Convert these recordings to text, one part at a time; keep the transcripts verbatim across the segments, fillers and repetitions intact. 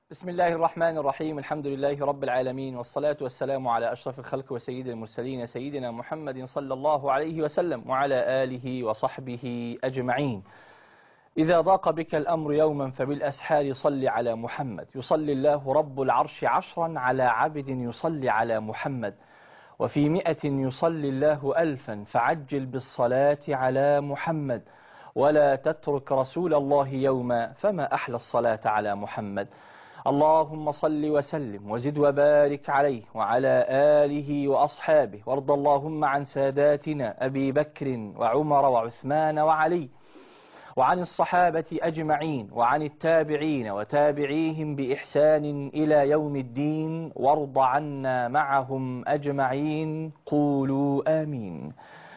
بسم الله الرحمن الرحيم. الحمد لله رب العالمين، والصلاة والسلام على أشرف الخلق وسيد المرسلين سيدنا محمد صلى الله عليه وسلم وعلى آله وصحبه أجمعين. إذا ضاق بك الأمر يوما فبالأسحار صل على محمد، يصلي الله رب العرش عشرا على عبد يصلي على محمد، وفي مئة يصلي الله ألفا فعجل بالصلاة على محمد، ولا تترك رسول الله يوما فما أحلى الصلاة على محمد. اللهم صل وسلم وزد وبارك عليه وعلى آله وأصحابه، وارض اللهم عن ساداتنا أبي بكر وعمر وعثمان وعلي، وعن الصحابة أجمعين، وعن التابعين وتابعيهم بإحسان إلى يوم الدين، وارض عنا معهم أجمعين. قولوا آمين.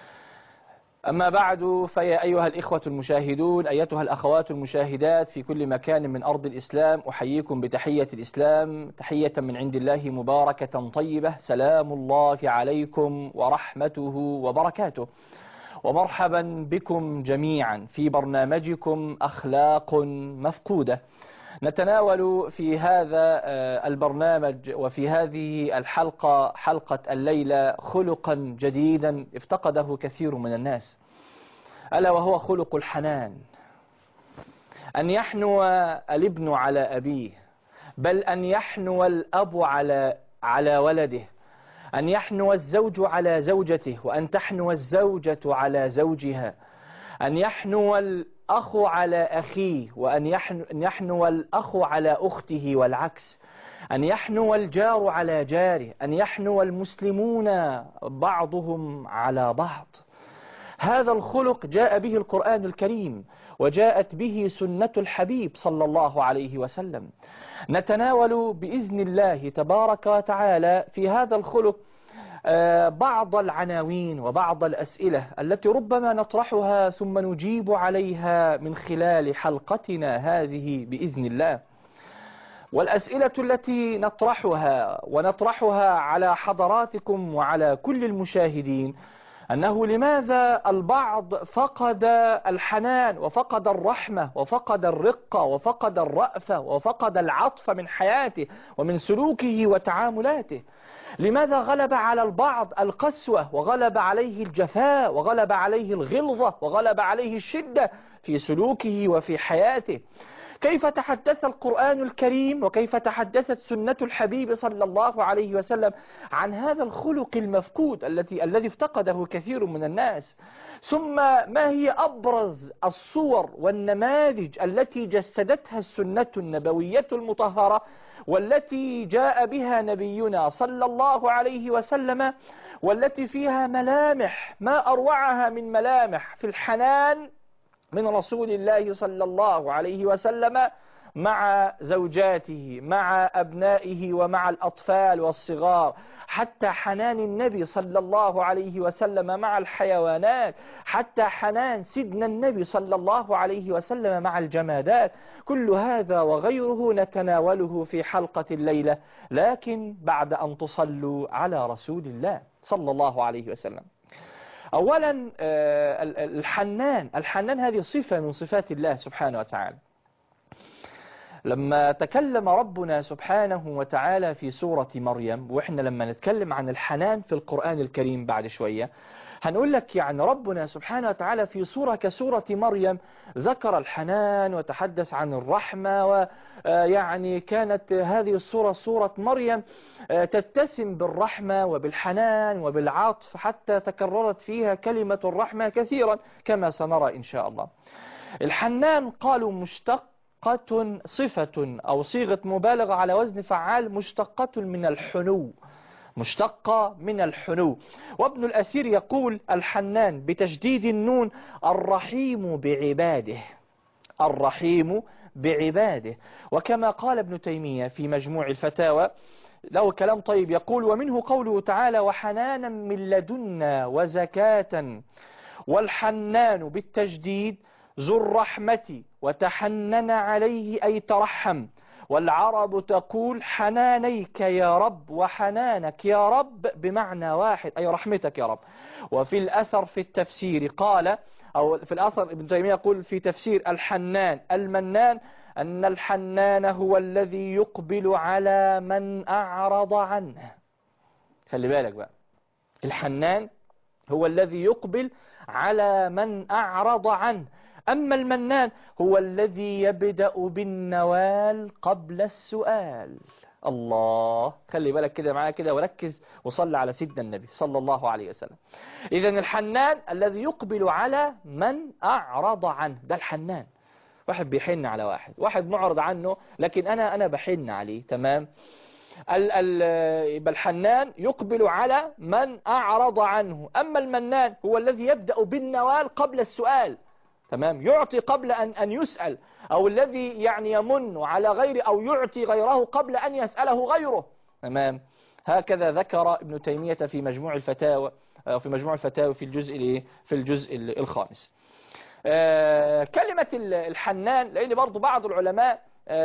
أما بعد، فيا أيها الإخوة المشاهدون، أيتها الأخوات المشاهدات في كل مكان من أرض الإسلام، أحييكم بتحية الإسلام، تحية من عند الله مباركة طيبة، سلام الله عليكم ورحمته وبركاته، ومرحبا بكم جميعا في برنامجكم أخلاق مفقودة. نتناول في هذا البرنامج وفي هذه الحلقة، حلقة الليلة، خلقا جديدا افتقده كثير من الناس، ألا وهو خلق الحنان. أن يحنو الابن على أبيه، بل أن يحنو الأب على على ولده، أن يحنو الزوج على زوجته، وأن تحنو الزوجة على زوجها، أن يحنو الأخ على أخيه، وأن يحنو, يحنو الأخ على أخته والعكس، أن يحنو الجار على جاره، أن يحنو المسلمون بعضهم على بعض. هذا الخلق جاء به القرآن الكريم، وجاءت به سنة الحبيب صلى الله عليه وسلم. نتناول بإذن الله تبارك وتعالى في هذا الخلق بعض العناوين وبعض الأسئلة التي ربما نطرحها ثم نجيب عليها من خلال حلقتنا هذه بإذن الله. والأسئلة التي نطرحها ونطرحها على حضراتكم وعلى كل المشاهدين، أنه لماذا البعض فقد الحنان وفقد الرحمة وفقد الرقة وفقد الرأفة وفقد العطف من حياته ومن سلوكه وتعاملاته؟ لماذا غلب على البعض القسوة، وغلب عليه الجفاء، وغلب عليه الغلظة، وغلب عليه الشدة في سلوكه وفي حياته؟ كيف تحدث القرآن الكريم وكيف تحدثت سنة الحبيب صلى الله عليه وسلم عن هذا الخلق المفقود الذي الذي افتقده كثير من الناس؟ ثم ما هي أبرز الصور والنماذج التي جسدتها السنة النبوية المطهرة، والتي جاء بها نبينا صلى الله عليه وسلم، والتي فيها ملامح ما أروعها من ملامح في الحنان من رسول الله صلى الله عليه وسلم مع زوجاته، مع أبنائه، ومع الأطفال والصغار، حتى حنان النبي صلى الله عليه وسلم مع الحيوانات، حتى حنان سيدنا النبي صلى الله عليه وسلم مع الجمادات. كل هذا وغيره نتناوله في حلقة الليلة، لكن بعد أن تصلوا على رسول الله صلى الله عليه وسلم. أولا الحنان الحنان هذه صفة من صفات الله سبحانه وتعالى. لما تكلم ربنا سبحانه وتعالى في سورة مريم، وإحنا لما نتكلم عن الحنان في القرآن الكريم بعد شوية هنقول لك يعني ربنا سبحانه وتعالى في سورة كسورة مريم ذكر الحنان وتحدث عن الرحمة، ويعني كانت هذه السورة سورة مريم تتسم بالرحمة وبالحنان وبالعطف، حتى تكررت فيها كلمة الرحمة كثيرا كما سنرى إن شاء الله. الحنان قالوا مشتق صفة أو صيغة مبالغة على وزن فعال، مشتقة من الحنو، مشتقة من الحنو. وابن الأثير يقول الحنان بتشديد النون الرحيم بعباده، الرحيم بعباده. وكما قال ابن تيمية في مجموع الفتاوى، له كلام طيب، يقول ومنه قوله تعالى وحنانا من لدنا وزكاة. والحنان بالتجديد ذو الرحمة وتحنن عليه أي ترحم. والعرب تقول حنانيك يا رب وحنانك يا رب بمعنى واحد، أي رحمتك يا رب. وفي الأثر في التفسير قال، أو في الأثر ابن تيمية يقول في تفسير الحنان المنان أن الحنان هو الذي يقبل على من أعرض عنه. خلي بالك بقى، الحنان هو الذي يقبل على من أعرض عنه، أما المنان هو الذي يبدأ بالنوال قبل السؤال. الله، خلي بالك كده معايا كده وركز وصلي على سيدنا النبي صلى الله عليه وسلم. إذن الحنان الذي يقبل على من أعرض عنه، ده الحنان. واحد بيحن على واحد، واحد معرض عنه لكن أنا أنا بحن عليه، تمام. الحنان يقبل على من أعرض عنه، أما المنان هو الذي يبدأ بالنوال قبل السؤال، تمام، يعطي قبل أن أن يسأل، أو الذي يعني يمن على غيره أو يعطي غيره قبل أن يسأله غيره، تمام. هكذا ذكر ابن تيمية في مجموع الفتاوى في مجموع الفتاوى في الجزء في الجزء الخامس. كلمة الحنان، لأن برضو بعض العلماء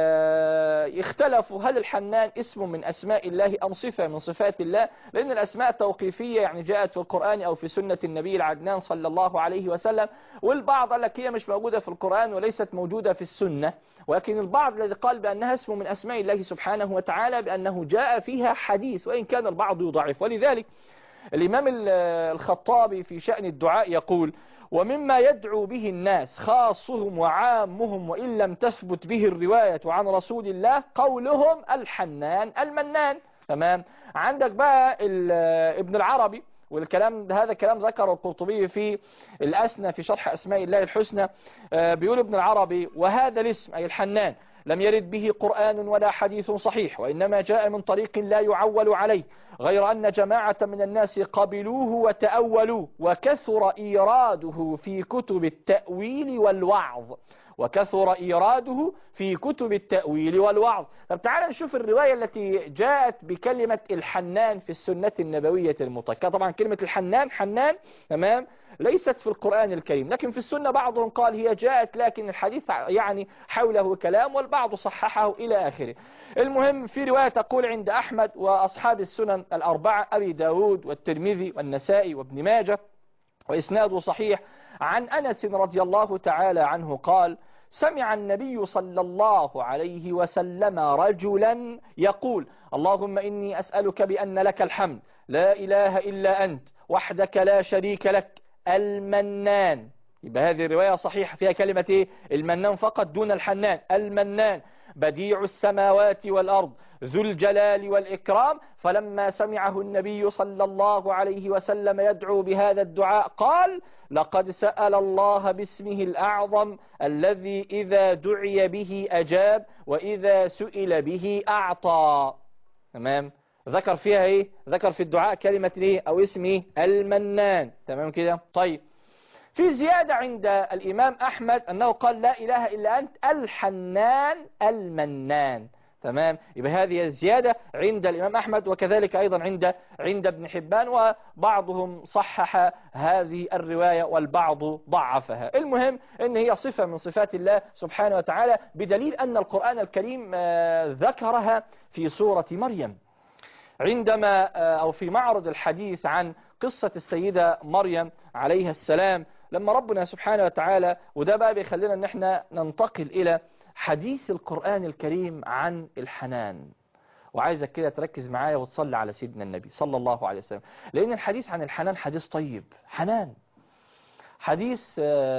اختلفوا هل الحنان اسم من أسماء الله أم صفة من صفات الله، لأن الأسماء توقيفية، يعني جاءت في القرآن أو في سنة النبي العدنان صلى الله عليه وسلم، والبعض قال لك هي مش موجودة في القرآن وليست موجودة في السنة، ولكن البعض الذي قال بأنها اسم من أسماء الله سبحانه وتعالى بأنه جاء فيها حديث، وإن كان البعض يضعف. ولذلك الإمام الخطابي في شأن الدعاء يقول: ومما يدعو به الناس خاصهم وعامهم وإن لم تثبت به الرواية عن رسول الله قولهم الحنان المنان، تمام. عندك بقى ابن العربي، والكلام هذا كلام ذكر القرطبي في الأسنى في شرح أسماء الله الحسنى، بيقول ابن العربي: وهذا الاسم أي الحنان لم يرد به قرآن ولا حديث صحيح، وإنما جاء من طريق لا يعول عليه، غير أن جماعة من الناس قبلوه وتأولوه، وكثر إيراده في كتب التأويل والوعظ وكثر إيراده في كتب التأويل والوعظ. طب تعال نشوف الرواية التي جاءت بكلمة الحنان في السنة النبوية المطهرة. طبعا كلمة الحنان حنان، تمام، ليست في القرآن الكريم، لكن في السنة بعضهم قال هي جاءت، لكن الحديث يعني حوله كلام، والبعض صححه إلى آخره. المهم في رواية تقول عند أحمد وأصحاب السنن الأربعة، أبي داود والترمذي والنسائي وابن ماجه، وإسناده صحيح، عن أنس رضي الله تعالى عنه قال: سمع النبي صلى الله عليه وسلم رجلا يقول: اللهم إني أسألك بأن لك الحمد لا إله إلا أنت وحدك لا شريك لك المنان. يبقى هذه الرواية صحيحة فيها كلمة إيه؟ المنان فقط دون الحنان. المنان بديع السماوات والأرض ذو الجلال والإكرام. فلما سمعه النبي صلى الله عليه وسلم يدعو بهذا الدعاء قال: لقد سأل الله باسمه الأعظم الذي إذا دعي به أجاب وإذا سئل به أعطى. تمام، ذكر فيها إيه؟ ذكر في الدعاء كلمة إيه أو اسمه المنان، تمام كده. طيب، في زيادة عند الإمام أحمد أنه قال: لا إله إلا أنت الحنان المنان، تمام. يبقى هذه زيادة عند الإمام أحمد، وكذلك أيضا عند عند ابن حبان، وبعضهم صحح هذه الرواية والبعض ضعفها. المهم أن هي صفة من صفات الله سبحانه وتعالى، بدليل أن القرآن الكريم ذكرها في سورة مريم، عندما أو في معرض الحديث عن قصة السيدة مريم عليها السلام، لما ربنا سبحانه وتعالى، وده بقى بيخلينا ان احنا ننتقل الى حديث القرآن الكريم عن الحنان. وعايزك كده تركز معايا وتصلي على سيدنا النبي صلى الله عليه وسلم، لان الحديث عن الحنان حديث طيب. حنان حديث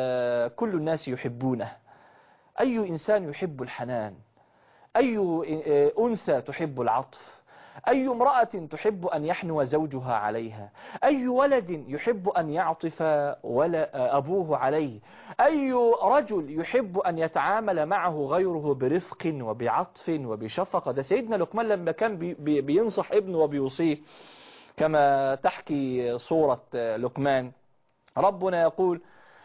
كل الناس يحبونه. اي انسان يحب الحنان؟ اي انثى تحب العطف؟ أي امرأة تحب أن يحنو زوجها عليها؟ أي ولد يحب أن يعطف ولا أبوه عليه؟ أي رجل يحب أن يتعامل معه غيره برفق وبعطف وبشفقة؟ ده سيدنا لقمان لما كان بي بي بينصح ابنه وبيوصيه، كما تحكي سورة لقمان، ربنا يقول: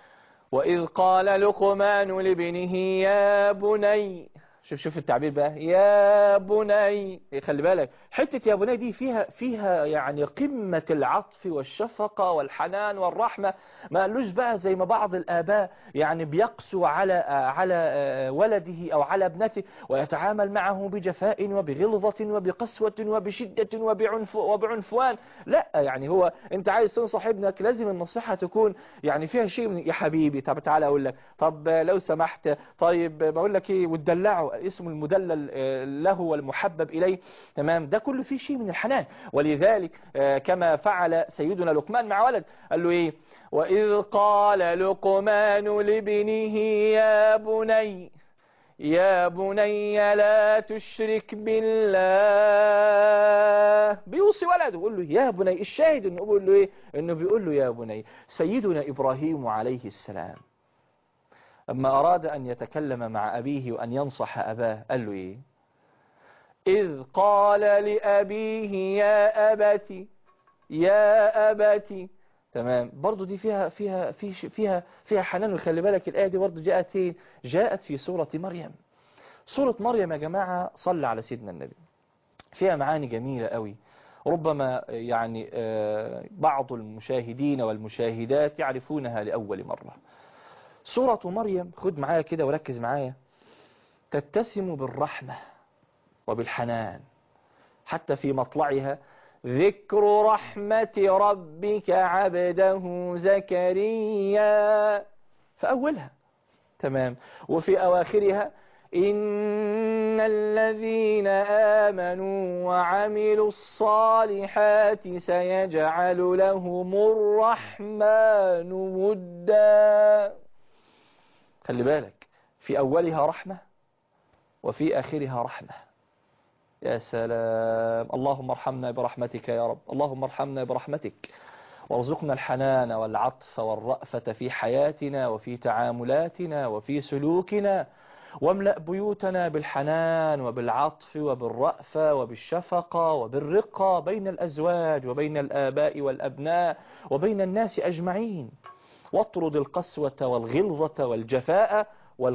وإذ قال لقمان لابنه يا بني. شوف شوف التعبير بقى، يا بني، خلي بالك حتة يا بني دي فيها فيها يعني قمة العطف والشفقة والحنان والرحمة. ما قالوش بقى زي ما بعض الآباء يعني بيقسو على على ولده أو على ابنته ويتعامل معه بجفاء وبغلظة وبقسوة وبشدة وبعنف وبعنفوان. لا، يعني هو أنت عايز تنصح ابنك لازم النصيحة تكون يعني فيها شيء من يا حبيبي، طب تعالى أقول لك، طب لو سمحت، طيب بقول لك إيه، وتدلعه، اسم المدلل له والمحبب إليه. تمام، ده كله فيه شيء من الحنان. ولذلك كما فعل سيدنا لقمان مع ولد، قال له إيه؟ وإذ قال لقمان لابنه يا بني يا بني لا تشرك بالله. بيوصي ولده بيقول له يا بني. الشاهد انه بيقول له ايه؟ انه بيقول له يا بني. سيدنا ابراهيم عليه السلام اما اراد ان يتكلم مع ابيه وان ينصح اباه قال له ايه؟ اذ قال لابيه يا ابت يا ابت. تمام، برضو دي فيها فيها في فيها فيها حنان. وخلي بالك الآية دي برضو جاءت فين؟ جاءت في سورة مريم. سورة مريم يا جماعة صلى على سيدنا النبي، فيها معاني جميلة قوي. ربما يعني بعض المشاهدين والمشاهدات يعرفونها لأول مرة. سورة مريم خد معايا كده وركز معايا، تتسم بالرحمة وبالحنان. حتى في مطلعها ذكر رحمة ربك عبده زكريا في أولها. تمام، وفي أواخرها إن الذين آمنوا وعملوا الصالحات سيجعل لهم الرحمن ودا. خلي بالك، في أولها رحمة وفي آخرها رحمة. يا سلام، اللهم ارحمنا برحمتك يا رب، اللهم ارحمنا برحمتك، وارزقنا الحنان والعطف والرأفة في حياتنا وفي تعاملاتنا وفي سلوكنا، واملأ بيوتنا بالحنان وبالعطف وبالرأفة وبالشفقة وبالرقة بين الأزواج وبين الآباء والأبناء وبين الناس أجمعين، واطرد القسوة والغلظة والجفاء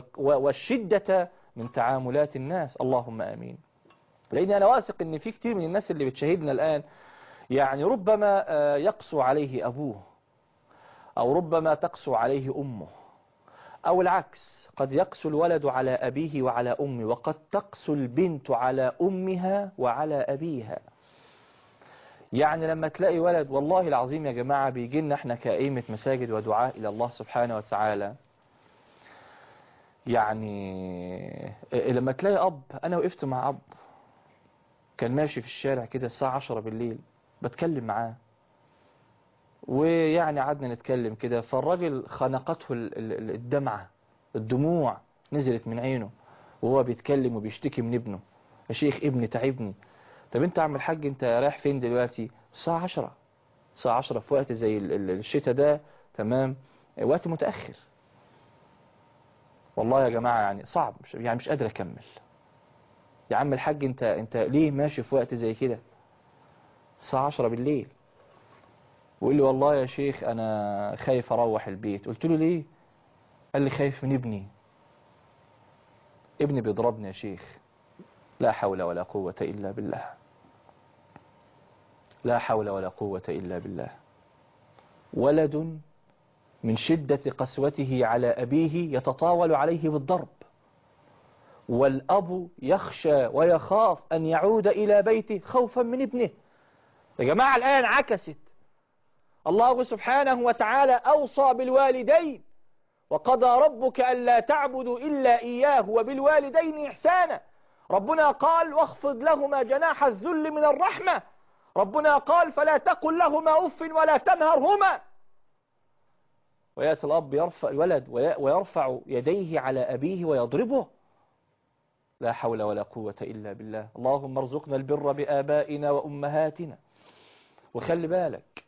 والشدة من تعاملات الناس. اللهم آمين. لأن أنا واثق أن في كتير من الناس اللي بتشاهدنا الآن يعني ربما يقسو عليه أبوه، أو ربما تقسو عليه أمه، أو العكس، قد يقسو الولد على أبيه وعلى أمه، وقد تقسو البنت على أمها وعلى أبيها. يعني لما تلاقي ولد، والله العظيم يا جماعة بيجي لنا احنا كأئمة مساجد ودعاء إلى الله سبحانه وتعالى، يعني لما تلاقي أب، أنا وقفت مع أب كان ماشي في الشارع كده الساعة عشرة بالليل بتكلم معاه، ويعني قعدنا نتكلم كده، فالراجل خنقته الدمعة، الدموع نزلت من عينه وهو بيتكلم وبيشتكي من ابنه. يا شيخ ابني تعبني. طب انت عم الحاج انت رايح فين دلوقتي؟ الساعة عشرة، الساعة عشرة في وقت زي الشتاء ده، تمام، وقت متأخر. والله يا جماعة يعني صعب، يعني مش قادر اكمل. يا عم الحاج انت انت ليه ماشي في وقت زي كده الساعة عشرة بالليل؟ وقال لي والله يا شيخ انا خايف اروح البيت. قلت له ليه؟ قال لي خايف من ابني، ابني بيضربني يا شيخ. لا حول ولا قوة الا بالله، لا حول ولا قوة الا بالله. ولد من شدة قسوته على أبيه يتطاول عليه بالضرب، والأب يخشى ويخاف أن يعود إلى بيته خوفا من ابنه. يا جماعة الآية انعكست. الله سبحانه وتعالى أوصى بالوالدين، وقضى ربك ألا تعبدوا إلا إياه وبالوالدين إحسانا. ربنا قال واخفض لهما جناح الذل من الرحمة. ربنا قال فلا تقل لهما أف ولا تنهرهما. ويأتي الأب يرفع الولد ويرفع يديه على أبيه ويضربه. لا حول ولا قوة إلا بالله. اللهم ارزقنا البر بآبائنا وأمهاتنا. وخلي بالك،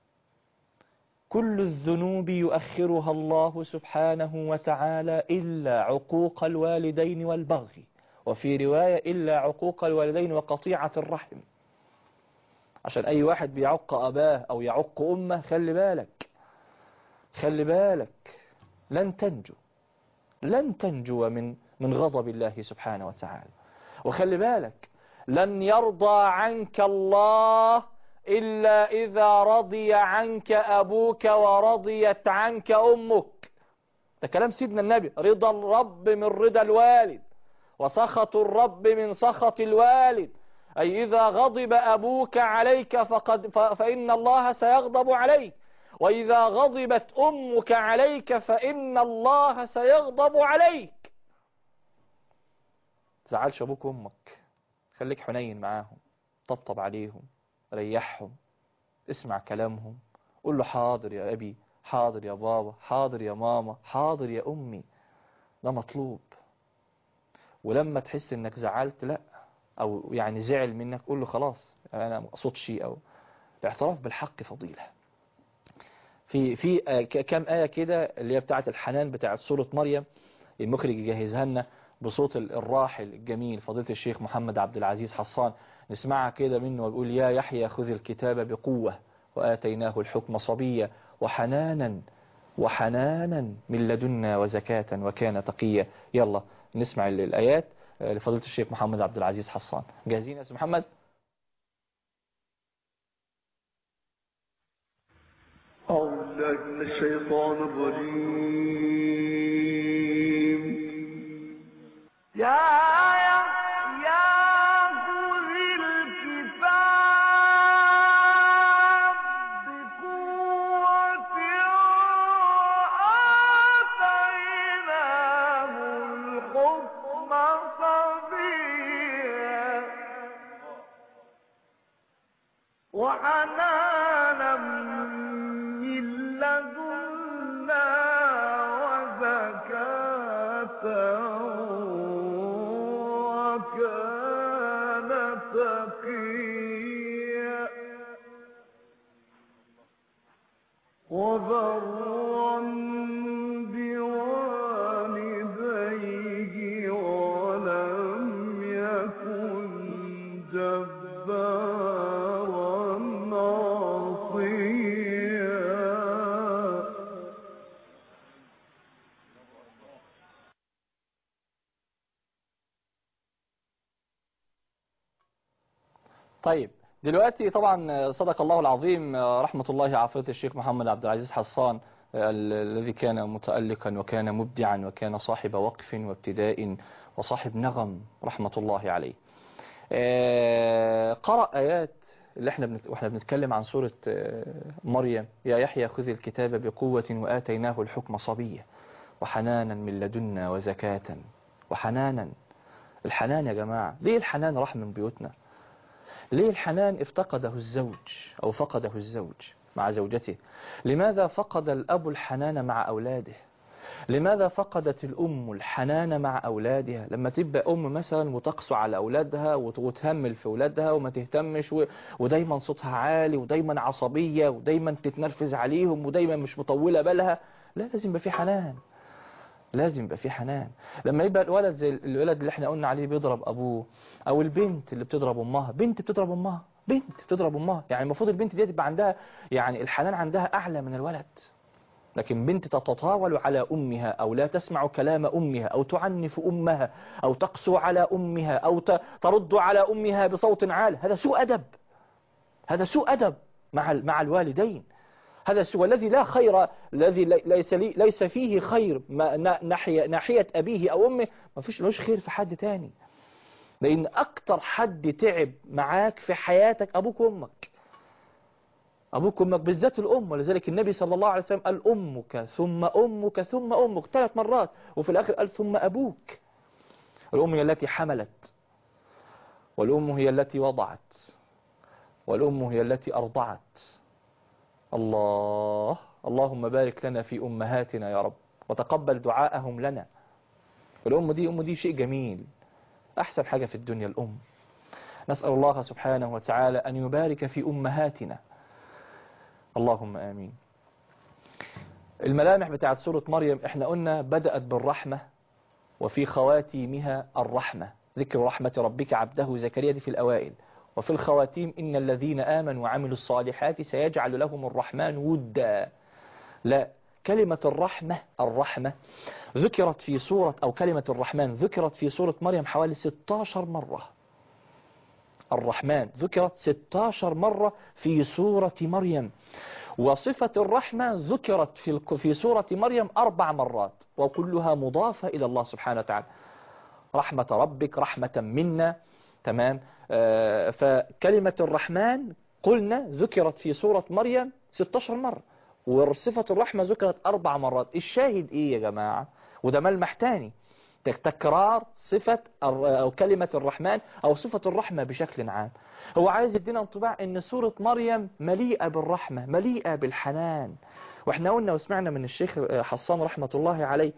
كل الذنوب يؤخرها الله سبحانه وتعالى إلا عقوق الوالدين والبغي، وفي رواية إلا عقوق الوالدين وقطيعة الرحم. عشان أي واحد بيعق أباه أو يعق أمه، خلي بالك خلي بالك لن تنجو، لن تنجو من من غضب الله سبحانه وتعالى. وخلي بالك لن يرضى عنك الله إلا إذا رضي عنك أبوك ورضيت عنك أمك. ده كلام سيدنا النبي. رضا الرب من رضا الوالد، وسخط الرب من سخط الوالد. أي إذا غضب أبوك عليك فقد فإن الله سيغضب عليك، وإذا غضبت أمك عليك فإن الله سيغضب عليك. تزعلش أبوك وأمك، خليك حنين معاهم، طبطب عليهم، ريحهم، اسمع كلامهم، قول له حاضر يا أبي، حاضر يا بابا، حاضر يا ماما، حاضر يا أمي. ده مطلوب. ولما تحس انك زعلت لا، او يعني زعل منك، قول له خلاص انا ما اقصدش. او الاعتراف بالحق فضيلة. في في كام آية كده اللي هي بتاعت الحنان بتاعت سورة مريم، المخرج يجهزها لنا بصوت الراحل الجميل فضيلة الشيخ محمد عبد العزيز حصان، نسمعها كده منه ويقول: يا يحيى خذ الكتاب بقوة وآتيناه الحكم صبيا وحنانا وحنانا من لدنا وزكاة وكان تقيا. يلا نسمع الآيات لفضيلة الشيخ محمد عبد العزيز حصان. جاهزين يا سيدي محمد؟ أعوذ بالله من الشيطان الرجيم. يا يحيى خذ الكتاب بقوة وآتيناه الحكم صبيا وحنانا من لدنا وزكاة وكان تقيا وبرا بوالديه ولم يكن جبارا عصيا. طيب دلوقتي طبعا صدق الله العظيم، رحمة الله عافية الشيخ محمد عبد العزيز حصان الذي كان متألقا وكان مبدعا وكان صاحب وقف وابتداء وصاحب نغم رحمة الله عليه. قرأ آيات اللي احنا بنت... واحنا بنتكلم عن سورة مريم: يا يحيى خذ الكتاب بقوة وآتيناه الحكم صبيا وحنانا من لدنا وزكاة. وحنانا، الحنان يا جماعة، ليه الحنان راح من بيوتنا؟ ليه الحنان افتقده الزوج أو فقده الزوج مع زوجته؟ لماذا فقد الأب الحنان مع أولاده؟ لماذا فقدت الأم الحنان مع أولادها؟ لما تبقى أم مثلا وتقسو على أولادها وتهمل في أولادها وما تهتمش و... ودايما صوتها عالي ودايما عصبية ودايما تتنرفز عليهم ودايما مش مطولة بالها، لا، لازم يبقى في حنان، لازم يبقى في حنان. لما يبقى الولد زي الولد اللي احنا قلنا عليه بيضرب أبوه، أو البنت اللي بتضرب أمها، بنت بتضرب أمها، بنت بتضرب أمها، يعني المفروض البنت دي تبقى عندها يعني الحنان عندها أعلى من الولد. لكن بنت تتطاول على أمها أو لا تسمع كلام أمها أو تعنف أمها أو تقسو على أمها أو ترد على أمها بصوت عال، هذا سوء أدب، هذا سوء أدب مع مع الوالدين. هذا سوء الذي لا خير، الذي ليس ليس فيه خير ناحية ناحية أبيه أو أمه، ما فيش لهش خير في حد تاني. لأن أكتر حد تعب معاك في حياتك أبوك وأمك، أبوك وأمك بالذات الأم. ولذلك النبي صلى الله عليه وسلم قال: أمك ثم أمك ثم أمك، ثلاث مرات، وفي الآخر قال: ثم أبوك. الأم هي التي حملت، والأم هي التي وضعت، والأم هي التي أرضعت. الله، اللهم بارك لنا في أمهاتنا يا رب وتقبل دعاءهم لنا. الأم دي أم دي شيء جميل، أحسن حاجة في الدنيا الأم. نسأل الله سبحانه وتعالى أن يبارك في أمهاتنا، اللهم آمين. الملامح بتاعت سورة مريم احنا قلنا بدأت بالرحمة وفي خواتيمها الرحمة، ذكر رحمة ربك عبده زكريا دي في الأوائل، وفي الخواتيم: إن الذين آمنوا وعملوا الصالحات سيجعل لهم الرحمن ودا. لا، كلمة الرحمة الرحمة ذكرت في سورة، أو كلمة الرحمن ذكرت في سورة مريم حوالي ستاشر مرة. الرحمن ذكرت ستة عشر مرة في سورة مريم، وصفة الرحمة ذكرت في في سورة مريم أربع مرات، وكلها مضافة إلى الله سبحانه وتعالى. رحمة ربك، رحمة منا. تمام. آه فكلمة الرحمن قلنا ذكرت في سورة مريم ستة عشر مرة، وصفة الرحمة ذكرت أربع مرات. الشاهد إيه يا جماعة؟ وده ملمح تاني، تكرار صفة أو كلمة الرحمن أو صفة الرحمة بشكل عام. هو عايز يدينا انطباع ان سورة مريم مليئة بالرحمة، مليئة بالحنان. واحنا قلنا وسمعنا من الشيخ حسان رحمة الله عليه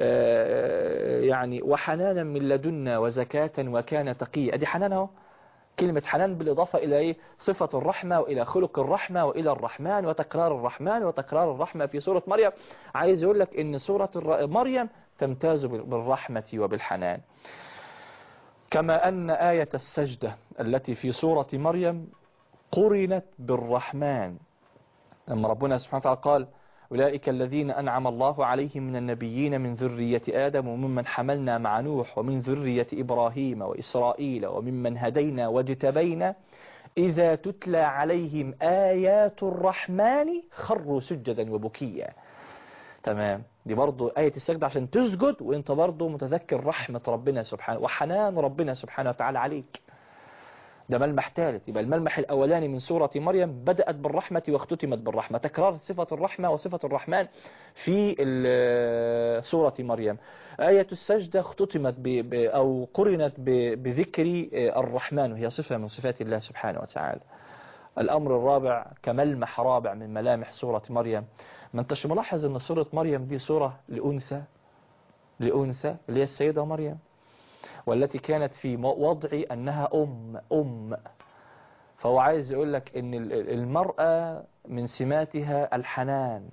يعني وحنانا من لدنا وزكاة وكان تقيا. ادي حنان اهو، كلمة حنان بالإضافة إلى إيه؟ صفة الرحمة وإلى خلق الرحمة وإلى الرحمن وتكرار الرحمن وتكرار الرحمة في سورة مريم. عايز يقول لك إن سورة مريم تمتاز بالرحمة وبالحنان. كما أن آية السجدة التي في سورة مريم قرنت بالرحمن، لما ربنا سبحانه وتعالى قال أولئك الذين أنعم الله عليهم من النبيين من ذرية آدم وممن حملنا مع نوح ومن ذرية إبراهيم وإسرائيل وممن هدينا واجتبينا إذا تتلى عليهم آيات الرحمن خروا سجدا وبكيا. تمام. دي برضو آية السجدة عشان تسجد وانت برضو متذكر رحمة ربنا سبحانه وحنان ربنا سبحانه وتعالى عليك. ده ملمح ثالث. يبقى الملمح الأولاني من سورة مريم بدأت بالرحمة واختتمت بالرحمة، تكرار صفة الرحمة وصفة الرحمن في سورة مريم. آية السجدة اختتمت ب ب أو قرنت ب بذكر الرحمن وهي صفة من صفات الله سبحانه وتعالى. الأمر الرابع كملمح رابع من ملامح سورة مريم، ما انتش ملاحظ ان سورة مريم دي سورة لأنثى لأنثى اللي هي السيدة مريم، والتي كانت في وضع أنها أم أم فهو عايز يقول لك ان المرأة من سماتها الحنان،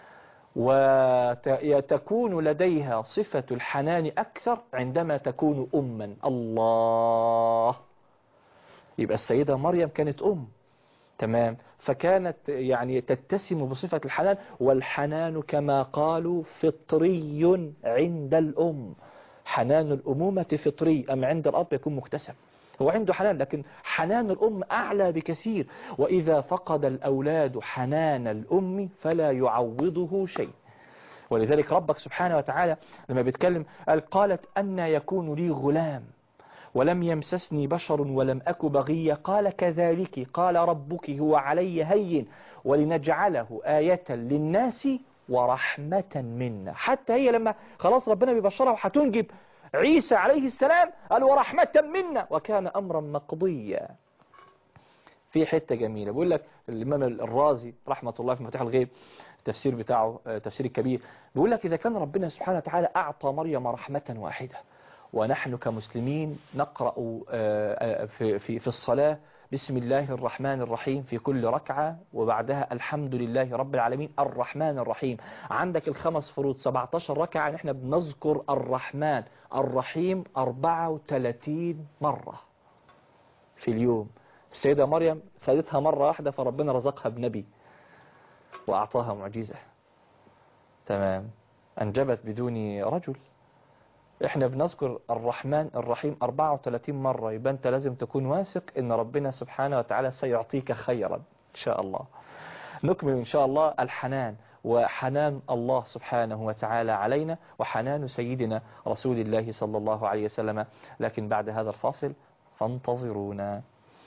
وتكون لديها صفة الحنان أكثر عندما تكون أما. الله، يبقى السيدة مريم كانت أم. تمام. فكانت يعني تتسم بصفة الحنان، والحنان كما قالوا فطري عند الأم. حنان الأمومة فطري، أم عند الأب يكون مكتسب. هو عنده حنان لكن حنان الأم أعلى بكثير، وإذا فقد الأولاد حنان الأم فلا يعوضه شيء. ولذلك ربك سبحانه وتعالى لما بيتكلم قال قالت أن يكون لي غلام ولم يمسسني بشر ولم أك بغيا قال كذلك قال ربك هو علي هين ولنجعله آية للناس ورحمة منا. حتى هي لما خلاص ربنا بيبشرها وهتنجب عيسى عليه السلام قال ورحمة منا وكان أمرا مقضيا. في حتة جميلة بيقول لك الإمام الرازي رحمة الله في مفتاح الغيب التفسير بتاعه تفسير الكبير، بيقول لك إذا كان ربنا سبحانه وتعالى أعطى مريم رحمة واحدة، ونحن كمسلمين نقرأ في في في الصلاة بسم الله الرحمن الرحيم في كل ركعة، وبعدها الحمد لله رب العالمين الرحمن الرحيم. عندك الخمس فروض سبعة عشر ركعة نحن بنذكر الرحمن الرحيم أربعة وثلاثين مرة في اليوم. السيدة مريم خدتها مرة واحدة فربنا رزقها بنبي وأعطاها معجزة. تمام. أنجبت بدون رجل. احنا بنذكر الرحمن الرحيم أربعة وثلاثين مرة، يبقى انت لازم تكون واثق ان ربنا سبحانه وتعالى سيعطيك خيرا ان شاء الله. نكمل ان شاء الله الحنان وحنان الله سبحانه وتعالى علينا وحنان سيدنا رسول الله صلى الله عليه وسلم، لكن بعد هذا الفاصل فانتظرونا.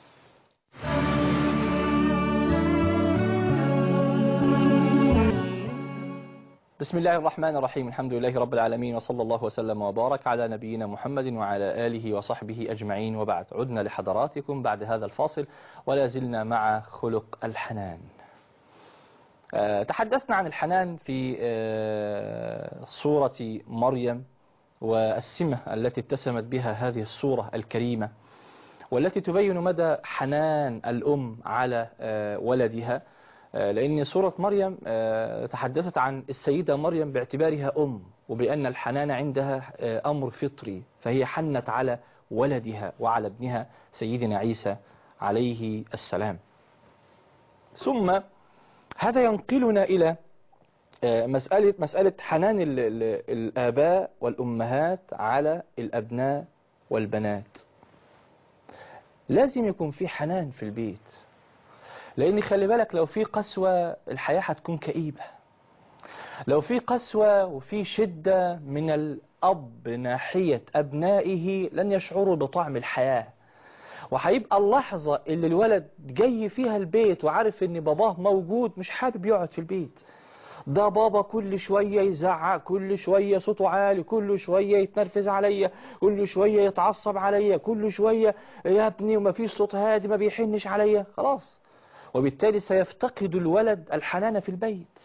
بسم الله الرحمن الرحيم، الحمد لله رب العالمين، وصلى الله وسلم وبارك على نبينا محمد وعلى آله وصحبه أجمعين، وبعد. عدنا لحضراتكم بعد هذا الفاصل ولا زلنا مع خلق الحنان. أه تحدثنا عن الحنان في أه سورة مريم والسمة التي اتسمت بها هذه السورة الكريمة، والتي تبين مدى حنان الأم على أه ولدها، لأن سورة مريم تحدثت عن السيدة مريم باعتبارها أم، وبأن الحنان عندها أمر فطري، فهي حنت على ولدها وعلى ابنها سيدنا عيسى عليه السلام. ثم هذا ينقلنا إلى مسألة مسألة حنان الآباء والأمهات على الأبناء والبنات. لازم يكون في حنان في البيت، لأن خلي بالك لو في قسوة الحياة هتكون كئيبة. لو في قسوة وفي شدة من الأب ناحية أبنائه لن يشعروا بطعم الحياة، وهيبقى اللحظة اللي الولد جاي فيها البيت وعارف ان باباه موجود مش حابب يقعد في البيت. ده بابا كل شوية يزعق، كل شوية صوته عالي، كل شوية يتنرفز عليا، كل شوية يتعصب عليا، كل شوية يا ابني وما فيش صوت هادي، ما بيحنش عليا، خلاص. وبالتالي سيفتقد الولد الحنان في البيت.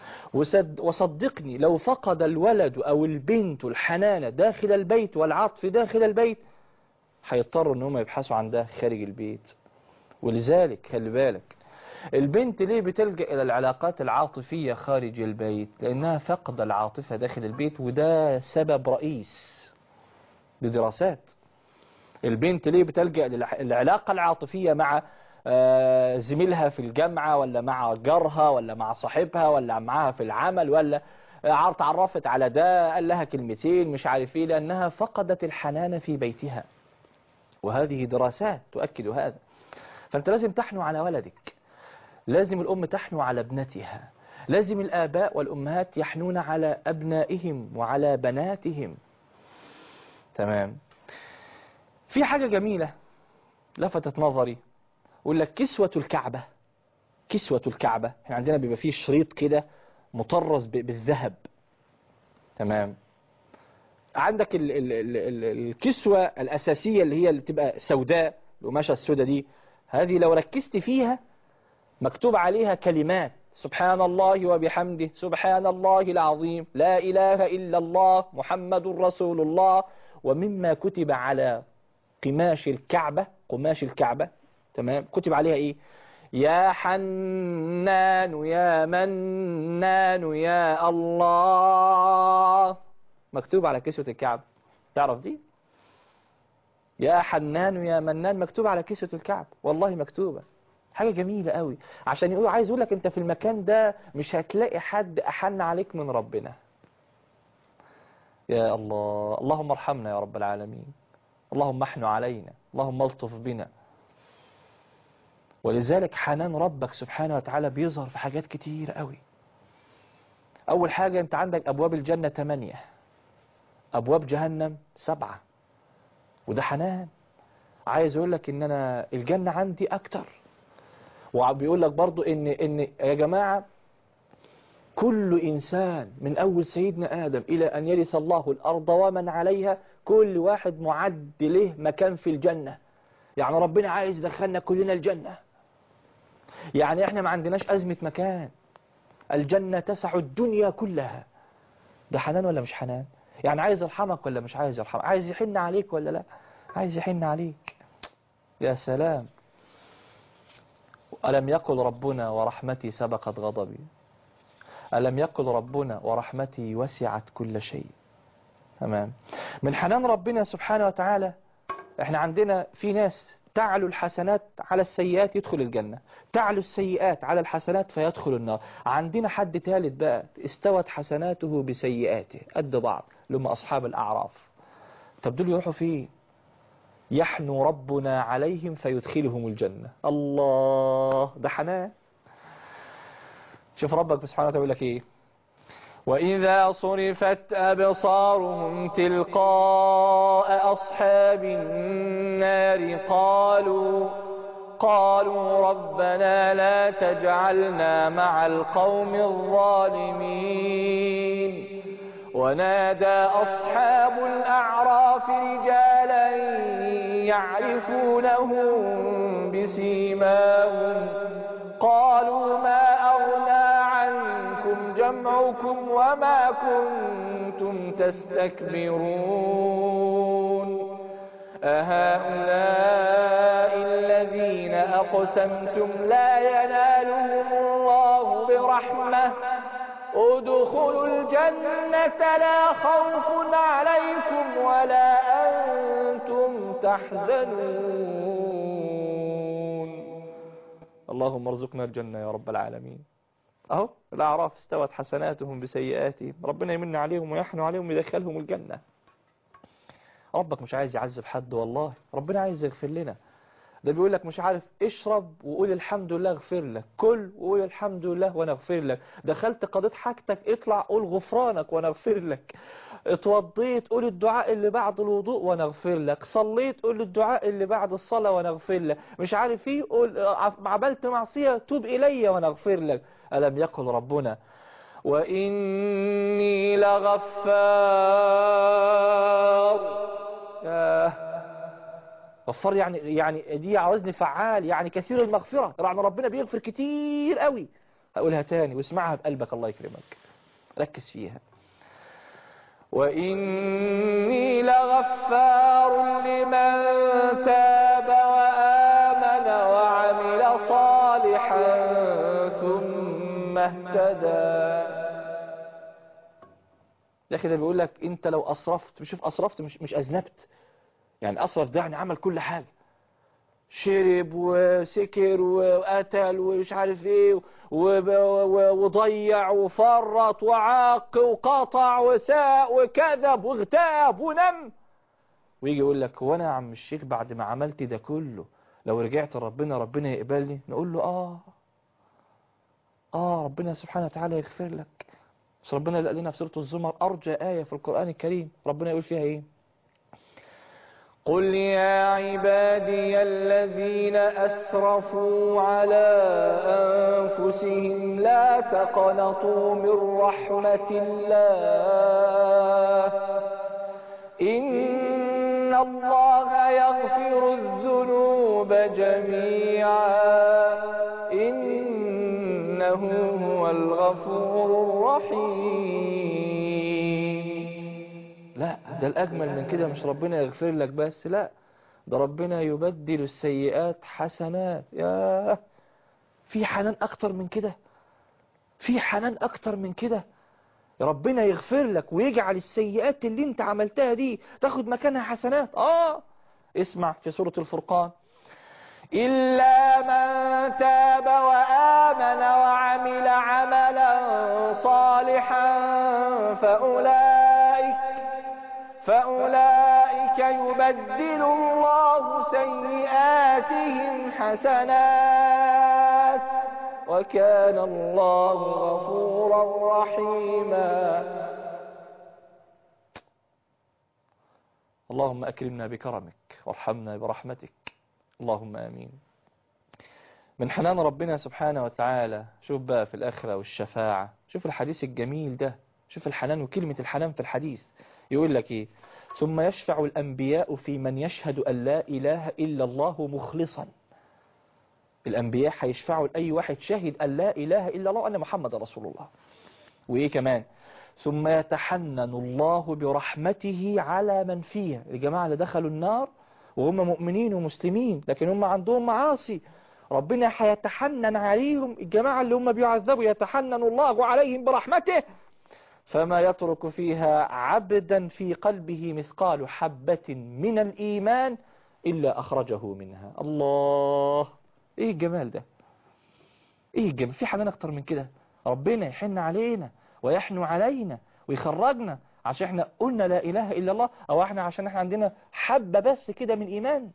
وصدقني لو فقد الولد أو البنت الحنان داخل البيت والعطف داخل البيت هيضطروا ان هم يبحثوا عن ده خارج البيت. ولذلك خلي بالك البنت ليه بتلجأ إلى العلاقات العاطفية خارج البيت؟ لأنها فقد العاطفة داخل البيت، وده سبب رئيس بدراسات. البنت ليه بتلجأ للعلاقة العاطفية مع زميلها في الجامعة، ولا مع جارها، ولا مع صاحبها، ولا معها في العمل، ولا تعرفت على ده قال لها كلمتين مش عارف ايه؟ لأنها فقدت الحنان في بيتها، وهذه دراسات تؤكد هذا. فأنت لازم تحنو على ولدك، لازم الأم تحنو على ابنتها، لازم الآباء والأمهات يحنون على أبنائهم وعلى بناتهم. تمام. في حاجة جميلة لفتت نظري، يقول لك كسوة الكعبة. كسوة الكعبة احنا عندنا بيبقى فيه شريط كده مطرز بالذهب. تمام. عندك ال ال ال ال الكسوة الأساسية اللي هي اللي بتبقى سوداء، القماشة السوداء دي، هذه لو ركزت فيها مكتوب عليها كلمات: سبحان الله وبحمده، سبحان الله العظيم، لا إله إلا الله، محمد رسول الله. ومما كتب على قماش الكعبة، قماش الكعبة، تمام، كتب عليها إيه؟ يا حنان يا منان يا الله. مكتوب على كسوة الكعبة. تعرف دي؟ يا حنان يا منان مكتوب على كسوة الكعبة، والله مكتوبة. حاجة جميلة قوي، عشان يقول عايز يقول لك انت في المكان ده مش هتلاقي حد أحن عليك من ربنا. يا الله، اللهم ارحمنا يا رب العالمين، اللهم احن علينا، اللهم الطف بنا. ولذلك حنان ربك سبحانه وتعالى بيظهر في حاجات كتير قوي. أول حاجة أنت عندك أبواب الجنة ثمانية، أبواب جهنم سبعة، وده حنان. عايز يقول لك إن أنا الجنة عندي أكتر. وبيقول لك برضو إن إن يا جماعة كل إنسان من أول سيدنا آدم إلى أن يرث الله الأرض ومن عليها كل واحد معد له مكان في الجنة. يعني ربنا عايز يدخلنا كلنا الجنة، يعني احنا ما عندناش أزمة مكان، الجنة تسع الدنيا كلها. ده حنان ولا مش حنان؟ يعني عايز يرحمك ولا مش عايز يرحمك؟ عايز يحن عليك ولا لا؟ عايز يحن عليك. يا سلام. ألم يقل ربنا ورحمتي سبقت غضبي؟ ألم يقل ربنا ورحمتي وسعت كل شيء؟ تمام. من حنان ربنا سبحانه وتعالى احنا عندنا في ناس تعلو الحسنات على السيئات يدخل الجنة، تعلو السيئات على الحسنات فيدخل النار. عندنا حد ثالث بقى استوت حسناته بسيئاته قد بعض، لما أصحاب الأعراف. طب دول يروحوا فين؟ يحنو ربنا عليهم فيدخلهم الجنة. الله، ده حنان. شوف ربك سبحانه وتعالى يقول لك ايه: وإذا صرفت أبصارهم تلقاء أصحاب النار قالوا قالوا ربنا لا تجعلنا مع القوم الظالمين. ونادى أصحاب الأعراف رجالا يعرفونهم بسيماهم قالوا ما أغنى عنكم جمعكم وما كنتم تستكبرون أهؤلاء الذين أقسمتم لا ينالهم الله برحمة ادخلوا الجنة لا خوف عليكم ولا أنتم تحزنون. اللهم ارزقنا الجنة يا رب العالمين. اهو الأعراف استوت حسناتهم بسيئاتهم، ربنا يمن عليهم ويحنوا عليهم ويدخلهم الجنة. ربك مش عايز يعذب حد والله، ربنا عايز يغفر لنا. ده بيقول لك مش عارف اشرب وقول الحمد لله اغفر لك، كل وقول الحمد لله وانا اغفر لك، دخلت قضيت حاجتك اطلع قول غفرانك وانا اغفر لك، اتوضيت قول الدعاء اللي بعد الوضوء وانا اغفر لك، صليت قول الدعاء اللي بعد الصلاة وانا اغفر لك، مش عارف ايه قول عملت معصية توب الي وانا اغفر لك. ألم يقل ربنا وإني لغفار؟ ياه، غفار يعني يعني دي عاوزني فعال، يعني كثير المغفرة، يعني ربنا بيغفر كتير قوي. هقولها تاني واسمعها بقلبك الله يكرمك، ركز فيها. وإني لغفار لمن تاب وآمن وعمل صالحا ثم اهتدى. يا أخي ده بيقول لك أنت لو أسرفت، بشوف أسرفت مش مش أذنبت، يعني أسرف ده يعني عمل كل حاجة، شرب وسكر وقتل ومش عارف ايه وضيع وفرط وعاق وقطع وساء وكذب واغتاب ونم، ويجي يقول لك هو انا يا عم الشيخ بعد ما عملت ده كله لو رجعت ربنا ربنا يقبلني؟ نقول له اه اه ربنا سبحانه وتعالى يغفر لك. بس ربنا قال لنا في سورة الزمر أرجى آية في القرآن الكريم، ربنا يقول فيها ايه؟ قل يا عبادي الذين أسرفوا على أنفسهم لا تقنطوا من رحمة الله إن الله يغفر الذنوب جميعا إنه هو الغفور الرحيم. لا ده الأجمل من كده، مش ربنا يغفر لك بس، لا ده ربنا يبدل السيئات حسنات. يا في حنان أكتر من كده؟ في حنان أكتر من كده؟ ربنا يغفر لك ويجعل السيئات اللي انت عملتها دي تاخد مكانها حسنات. آه اسمع في سورة الفرقان إلا من تاب وآمن وعمل عملا صالحا فأولئك فأولئك يبدل الله سيئاتهم حسنات وكان الله غفورا رحيما. اللهم أكرمنا بكرمك وارحمنا برحمتك، اللهم آمين. من حنان ربنا سبحانه وتعالى، شوف بقى في الآخرة والشفاعة، شوف الحديث الجميل ده، شوف الحنان وكلمة الحنان في الحديث. يقول لك إيه؟ ثم يشفع الأنبياء في من يشهد أن لا إله إلا الله مخلصا. الأنبياء هيشفعوا لأي واحد شهد أن لا إله إلا الله وأن محمد رسول الله. وإيه كمان؟ ثم يتحنن الله برحمته على من فيها. الجماعة اللي دخلوا النار وهم مؤمنين ومسلمين لكن هم عندهم معاصي، ربنا هيتحنن عليهم. الجماعة اللي هم بيعذبوا يتحنن الله عليهم برحمته، فما يترك فيها عبدا في قلبه مثقال حبة من الإيمان إلا أخرجه منها. الله، إيه الجمال ده؟ إيه الجمال؟ في حنان أكتر من كده؟ ربنا يحن علينا ويحنو علينا ويخرجنا عشان احنا قلنا لا إله إلا الله، أو احنا عشان احنا عندنا حبة بس كده من إيمان.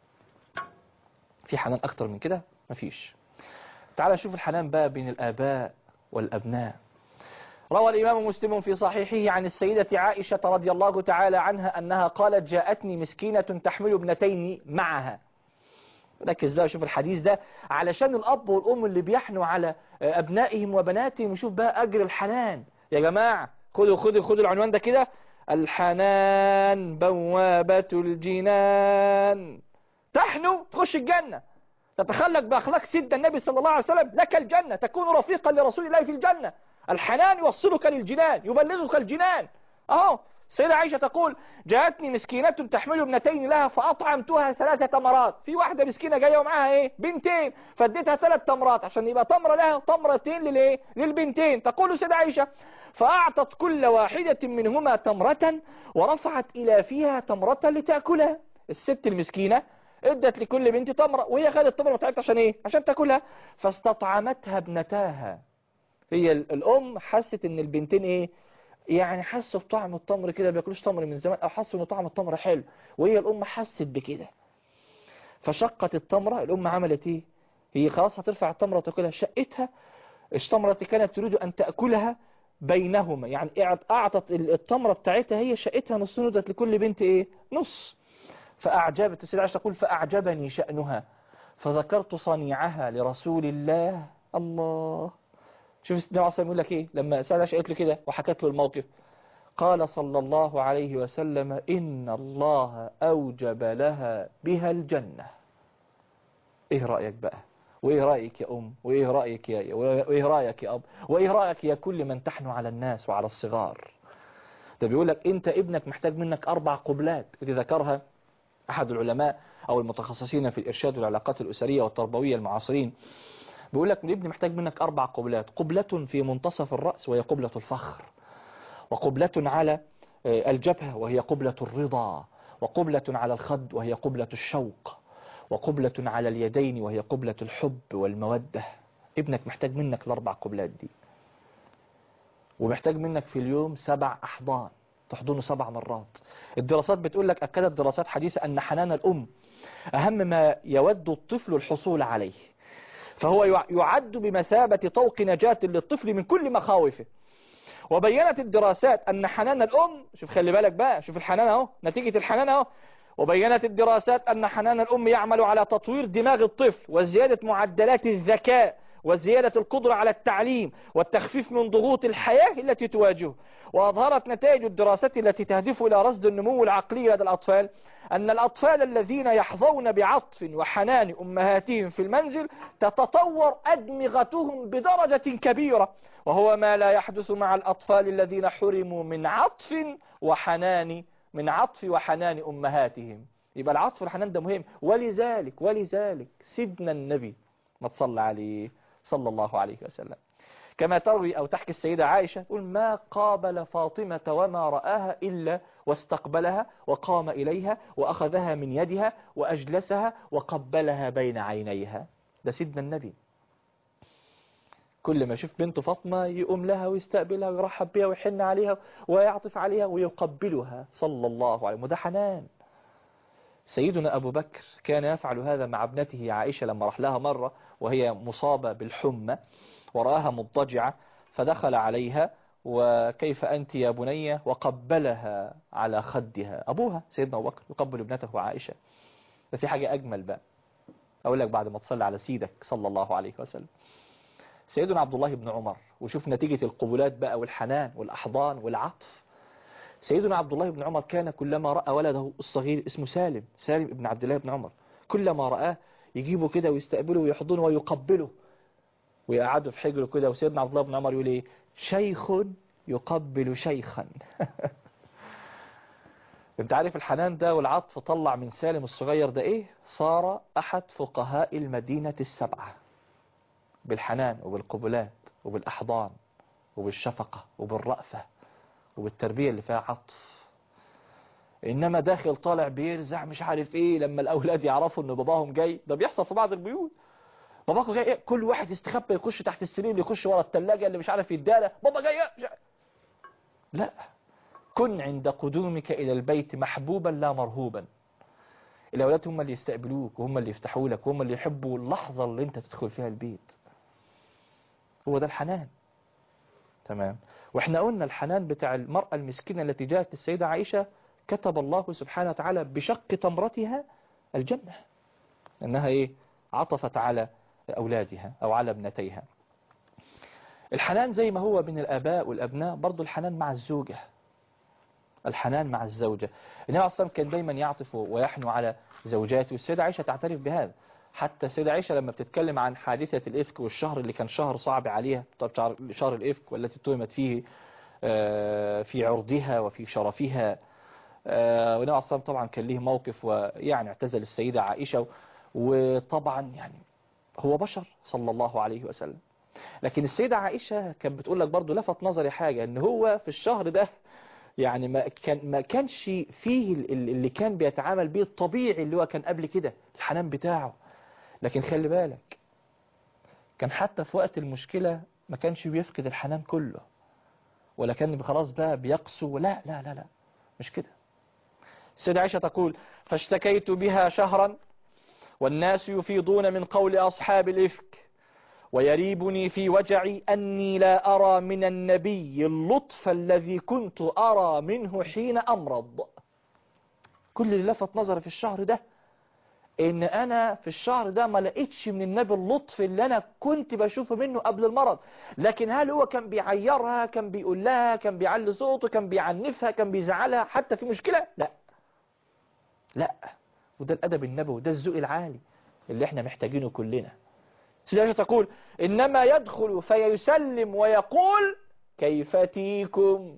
في حنان أكتر من كده؟ مفيش. تعال شوف الحنان بقى بين الآباء والأبناء. روى الإمام مسلم في صحيحه عن السيدة عائشة رضي الله تعالى عنها أنها قالت جاءتني مسكينة تحمل ابنتين معها. ركز بقى شوف الحديث ده علشان الأب والأم اللي بيحنوا على أبنائهم وبناتهم، وشوف بقى أجر الحنان. يا جماعة خدوا خدوا خدوا العنوان ده كده: الحنان بوابة الجنان. تحنو تخش الجنة، تتخلق بأخلاق سيدنا النبي صلى الله عليه وسلم لك الجنة، تكون رفيقا لرسول الله في الجنة. الحنان يوصلك للجنان، يبلغك الجنان. اهو السيدة عائشة تقول جاءتني مسكينة تحمل ابنتين لها فأطعمتها ثلاثة تمرات. في واحدة مسكينة جاية ومعاها ايه؟ بنتين، فاديتها ثلاث تمرات عشان يبقى تمرة لها تمرتين للايه؟ للبنتين. تقول السيدة عائشة فأعطت كل واحدة منهما تمرة ورفعت إلى فيها تمرة لتأكلها. الست المسكينة ادت لكل بنت تمرة وهي خدت التمرة بتاعتها عشان ايه؟ عشان تاكلها. فاستطعمتها ابنتاها. هي الام حست ان البنتين ايه؟ يعني حسوا بطعم التمر كده، بياكلوش تمر من زمان، او حسوا ان طعم التمر حلو، وهي الام حست بكده. فشقت التمرة. الأم عملت إيه؟ هي خلاص هترفع التمرة وتأكلها، شقتها. التمرة التي كانت تريد أن تأكلها بينهما، يعني أعطت التمرة بتاعتها، هي شقتها نص، ندت لكل بنت إيه؟ نص. فأعجبت السيدة عائشة تقول فأعجبني شأنها فذكرت صنيعها لرسول الله. الله، شوف النبي عليه الصلاة يقول لك إيه لما السيدة عائشة قالت له كده وحكت له الموقف؟ قال صلى الله عليه وسلم إن الله أوجب لها بها الجنة. إيه رأيك بقى؟ وإيه رأيك يا أم؟ وإيه رأيك يا وإيه رأيك يا أب؟ وإيه رأيك يا كل من تحنو على الناس وعلى الصغار؟ ده بيقول لك أنت ابنك محتاج منك أربع قبلات، اللي ذكرها أحد العلماء أو المتخصصين في الإرشاد والعلاقات الأسرية والتربوية المعاصرين. بيقول لك الابن محتاج منك أربع قبلات: قبلة في منتصف الرأس وهي قبلة الفخر، وقبلة على الجبهة وهي قبلة الرضا، وقبلة على الخد وهي قبلة الشوق، وقبلة على اليدين وهي قبلة الحب والمودة. ابنك محتاج منك الأربع قبلات دي، ومحتاج منك في اليوم سبع أحضان تحضنه سبع مرات. الدراسات بتقول لك، أكدت دراسات حديثة أن حنان الأم أهم ما يود الطفل الحصول عليه، فهو يعد بمثابة طوق نجاة للطفل من كل مخاوفه. وبينت الدراسات أن حنان الأم، شوف خلي بالك بقى، شوف الحنان اهو، نتيجة الحنان اهو. وبينت الدراسات أن حنان الأم يعمل على تطوير دماغ الطفل وزيادة معدلات الذكاء وزيادة القدرة على التعليم والتخفيف من ضغوط الحياة التي تواجهه. وأظهرت نتائج الدراسات التي تهدف إلى رصد النمو العقلي لدى الأطفال أن الأطفال الذين يحظون بعطف وحنان أمهاتهم في المنزل تتطور أدمغتهم بدرجة كبيرة، وهو ما لا يحدث مع الأطفال الذين حرموا من عطف وحنان من عطف وحنان أمهاتهم. يبقى العطف والحنان ده مهم. ولذلك ولذلك سيدنا النبي ما تصلى عليه صلى الله عليه وسلم، كما تروي أو تحكي السيدة عائشة تقول ما قابل فاطمة وما رآها إلا واستقبلها وقام إليها وأخذها من يدها وأجلسها وقبلها بين عينيها. ده سيدنا النبي كل ما يشوف بنت فاطمة يقوم لها ويستقبلها ويرحب بها ويحن عليها ويعطف عليها ويقبلها صلى الله عليه وسلم. وده حنان. سيدنا أبو بكر كان يفعل هذا مع ابنته عائشة لما راح لها مرة وهي مصابة بالحمى ورآها مضطجعة، فدخل عليها وكيف أنت يا بنية، وقبلها على خدها. أبوها سيدنا أبو بكر يقبل ابنته عائشة. ده في حاجة أجمل بقى أقول لك بعد ما تصلي على سيدك صلى الله عليه وسلم. سيدنا عبد الله بن عمر، وشوف نتيجة القبلات بقى والحنان والأحضان والعطف. سيدنا عبد الله بن عمر كان كلما رأى ولده الصغير اسمه سالم، سالم ابن عبد الله بن عمر، كلما رآه يجيبه كده ويستقبله ويحضنه ويقبله ويقعده في حجره كده. وسيدنا عبد الله بن عمر يقول ايه؟ شيخ يقبل شيخا. انت عارف الحنان ده والعطف طلع من سالم الصغير ده ايه؟ صار احد فقهاء المدينة السبعة بالحنان وبالقبلات وبالأحضان وبالشفقة وبالرأفة وبالتربية اللي فيها عطف. إنما داخل طالع بيرزع مش عارف إيه لما الأولاد يعرفوا إن باباهم جاي. ده بيحصل في بعض البيوت، باباكو جاي إيه؟ كل واحد يستخبى يخش تحت السرير اللي يخش ورا الثلاجة اللي مش عارف يداله بابا جاي إيه؟ لا، كن عند قدومك إلى البيت محبوبا لا مرهوبا. الأولاد هم اللي يستقبلوك وهم اللي يفتحوا لك وهم اللي يحبوا اللحظة اللي أنت تدخل فيها البيت. هو ده الحنان. تمام. واحنا قلنا الحنان بتاع المرأة المسكينة التي جاءت السيدة عائشة كتب الله سبحانه وتعالى بشق تمرتها الجنة، انها ايه؟ عطفت على اولادها او على ابنتيها. الحنان زي ما هو بين الاباء والابناء برضو الحنان مع الزوجة، الحنان مع الزوجة. النبي عليه الصلاة والسلام كان دايما يعطف ويحنو على زوجاته، والسيدة عائشة تعترف بهذا. حتى السيدة عائشة لما بتتكلم عن حادثة الإفك والشهر اللي كان شهر صعب عليها، طب شهر الإفك والتي اتهمت فيه في عرضها وفي شرفها، والنبي عليه الصلاة والسلام طبعا كان له موقف ويعني اعتزل السيدة عائشة، وطبعا يعني هو بشر صلى الله عليه وسلم. لكن السيدة عائشة كانت بتقول لك برضو لفت نظري حاجة، ان هو في الشهر ده يعني ما كان ما كانش فيه اللي كان بيتعامل به الطبيعي اللي هو كان قبل كده الحنان بتاعه. لكن خلي بالك كان حتى في وقت المشكلة ما كانش بيفقد الحنان كله، ولا كان خلاص بقى بيقسو، لا لا لا لا مش كده. السيدة عائشة تقول فاشتكيت بها شهرا والناس يفيضون من قول أصحاب الإفك، ويريبني في وجعي أني لا أرى من النبي اللطف الذي كنت أرى منه حين أمرض. كل اللي لفت نظري في الشهر ده إن أنا في الشهر ده ما لقيتش من النبي اللطف اللي أنا كنت بشوفه منه قبل المرض. لكن هل هو كان بيعيرها، كان بيقول لها، كان بيعلي صوته، كان بيعنفها، كان بيزعلها حتى في مشكلة؟ لا لا. وده الأدب النبوي، ده الذوق العالي اللي احنا محتاجينه كلنا. سيدة تقول إنما يدخل فيسلم ويقول كيف تيكم.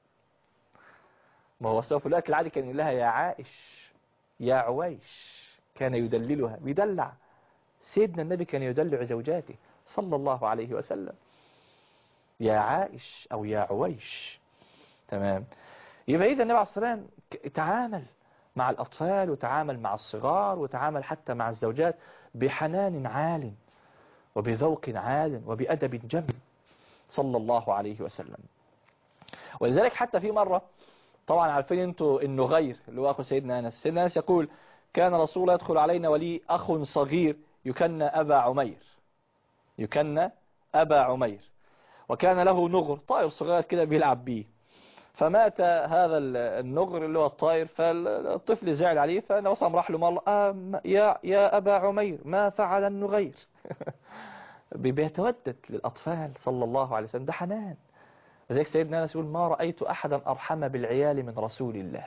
ما هو سوف الوقت العادي كان يقول لها يا عائش يا عويش، كان يدللها، بيدلع. سيدنا النبي كان يدلع زوجاته صلى الله عليه وسلم، يا عائش أو يا عويش. تمام. يبقى إذا النبي عليه الصلاة والسلام تعامل مع الأطفال وتعامل مع الصغار وتعامل حتى مع الزوجات بحنان عال وبذوق عال وبأدب جم صلى الله عليه وسلم. ولذلك حتى في مرة، طبعا عارفين انتوا النغير اللي هو أخو سيدنا أنس، سيدنا أنس يقول كان رسول الله يدخل علينا ولي أخ صغير يكنى أبا عمير، يكنى أبا عمير، وكان له نغر طائر صغير كده بيلعب بيه، فمات هذا النغر اللي هو الطائر، فالطفل زعل عليه، فالنبي صلى الله عليه وسلم راح له مرة آه يا يا أبا عمير ما فعل النغير. بيتودد للأطفال صلى الله عليه وسلم، ده حنان. وذلك سيدنا أنس يقول ما رأيت أحدا أرحم بالعيال من رسول الله.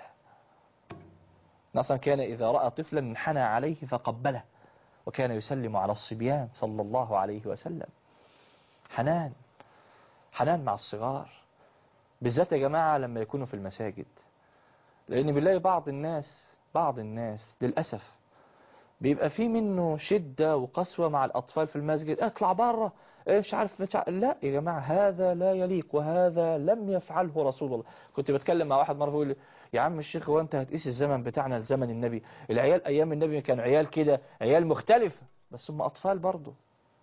نصا كان إذا رأى طفلا انحنى عليه فقبله، وكان يسلم على الصبيان صلى الله عليه وسلم. حنان، حنان مع الصغار بالذات يا جماعة لما يكونوا في المساجد. لأن بنلاقي بعض الناس بعض الناس للأسف بيبقى في منه شدة وقسوة مع الأطفال في المسجد، اطلع بره مش عارف مش عارف. لا يا جماعة، هذا لا يليق وهذا لم يفعله رسول الله. كنت بتكلم مع واحد مرة بيقول لي يا عم الشيخ هو انت هتقيس الزمن بتاعنا لزمن النبي؟ العيال ايام النبي كانوا عيال كده، عيال مختلفة، بس هم اطفال برضو،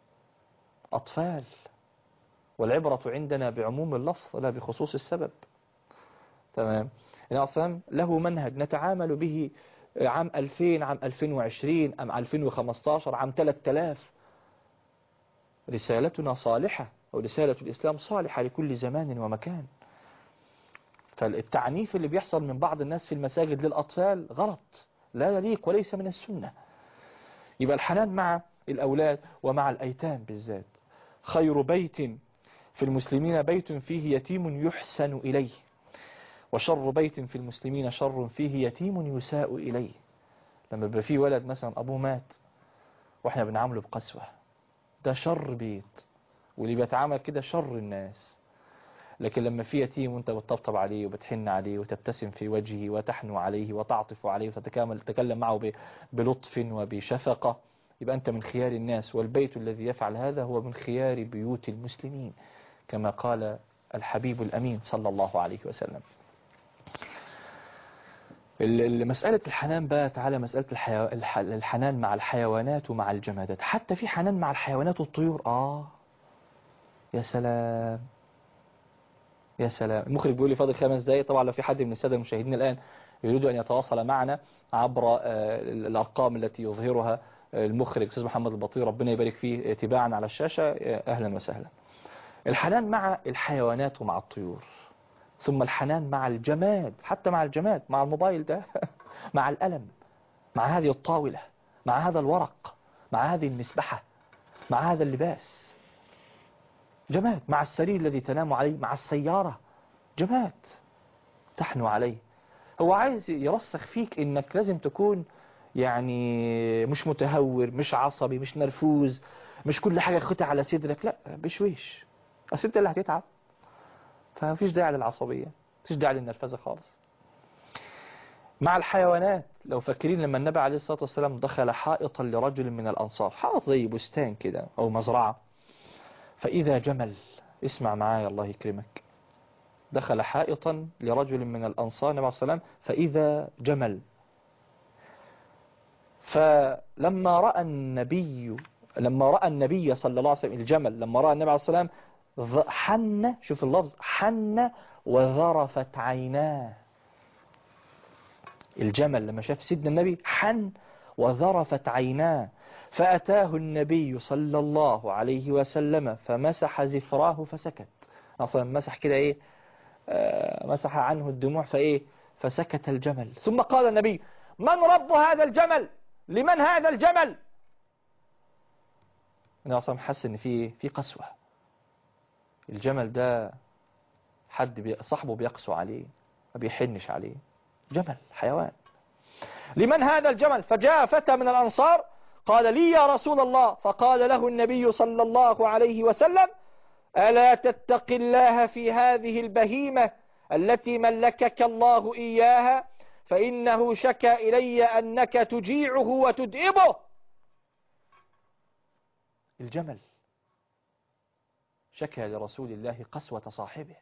اطفال. والعبرة عندنا بعموم اللفظ لا بخصوص السبب. تمام. النبي صلى الله عليه وسلم له منهج نتعامل به عام ألفين، عام ألفين وعشرين، عام ألفين وخمستاشر، عام ثلاثة آلاف. رسالتنا صالحة، ورسالة الإسلام صالحة لكل زمان ومكان. فالتعنيف اللي بيحصل من بعض الناس في المساجد للأطفال غلط، لا يليق وليس من السنة. يبقى الحنان مع الأولاد ومع الأيتام بالذات. خير بيت في المسلمين بيت فيه يتيم يحسن إليه، وشر بيت في المسلمين شر فيه يتيم يساء إليه. لما يبقى فيه ولد مثلا أبوه مات وإحنا بنعامله بقسوة، ده شر بيت، واللي بيتعامل كده شر الناس. لكن لما في يتيم وانت بتطبطب عليه وبتحن عليه وتبتسم في وجهه وتحنو عليه وتعطف عليه وتتكلم معه بلطف وبشفقة، يبقى أنت من خيار الناس. والبيت الذي يفعل هذا هو من خيار بيوت المسلمين كما قال الحبيب الأمين صلى الله عليه وسلم. مسألة الحنان بقى، تعالى مسألة الحيو... الحنان مع الحيوانات ومع الجمادات. حتى في حنان مع الحيوانات والطيور. آه يا سلام يا سلام. المخرج بيقول لي فاضل خمس دقايق. طبعا لو في حد من السادة المشاهدين الآن يريد أن يتواصل معنا عبر الأرقام التي يظهرها المخرج أستاذ محمد البطير ربنا يبارك فيه تباعا على الشاشة، أهلا وسهلا. الحنان مع الحيوانات ومع الطيور، ثم الحنان مع الجماد، حتى مع الجماد، مع الموبايل ده مع القلم، مع هذه الطاولة، مع هذا الورق، مع هذه المسبحة، مع هذا اللباس، جماد. مع السرير الذي تنام عليه، مع السيارة، جماد تحنو عليه. هو عايز يرسخ فيك انك لازم تكون يعني مش متهور، مش عصبي، مش نرفوز، مش كل حاجة خدها على صدرك، لا بشويش، اصل انت اللي هتتعب. فمفيش داعي للعصبية، مفيش داعي للنرفزة خالص. مع الحيوانات، لو فاكرين لما النبي عليه الصلاة والسلام دخل حائطا لرجل من الأنصار، حائط زي بستان كده أو مزرعة، فإذا جمل، اسمع معايا الله يكرمك، دخل حائطا لرجل من الأنصار النبي عليه الصلاة والسلام فإذا جمل، فلما رأى النبي لما رأى النبي صلى الله عليه وسلم الجمل، لما رأى النبي عليه الصلاة والسلام حن، شوف اللفظ، حن وذرفت عيناه. الجمل لما شاف سيدنا النبي حن وذرفت عيناه، فأتاه النبي صلى الله عليه وسلم فمسح زفراه فسكت. أصلا مسح كده إيه، آه مسح عنه الدموع فإيه، فسكت الجمل. ثم قال النبي: من رب هذا الجمل؟ لمن هذا الجمل؟ أنا أصلا حس إن في في قسوة. الجمل ده حد بي صاحبه بيقسو عليه، ما بيحنش عليه، جمل حيوان. لمن هذا الجمل؟ فجاء فتى من الأنصار قال: لي يا رسول الله. فقال له النبي صلى الله عليه وسلم: ألا تتق الله في هذه البهيمة التي ملكك الله إياها، فإنه شكى إلي أنك تجيعه وتدئبه. الجمل شكى لرسول الله قسوة صاحبه.